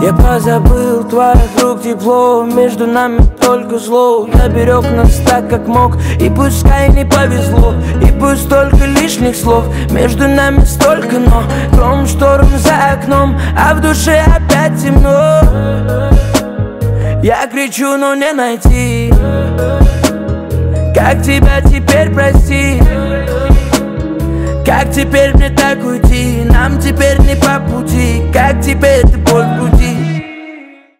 Я позабыл твоих рук тепло, между нами только зло. Я берег нас так, как мог, и пускай не повезло, и пусть столько лишних слов, между нами столько но. Гром, шторм за окном, а в душе опять темно. Я кричу, но не найти, как тебя теперь простить? Как теперь мне так уйти? Нам теперь не по пути. Как теперь ты боль в груди?